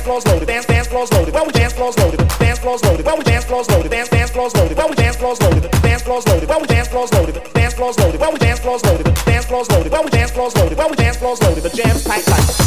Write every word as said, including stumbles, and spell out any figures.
floors loaded, dance dance floors loaded, well we dance floors loaded, dance floors loaded, well we dance floors loaded, dance dance floors loaded, well we dance floors loaded, dance floors loaded, well we dance floors loaded, dance floors loaded, well we dance floors loaded, dance floors loaded, well we dance floors loaded, well we dance floors loaded, the jam's tight like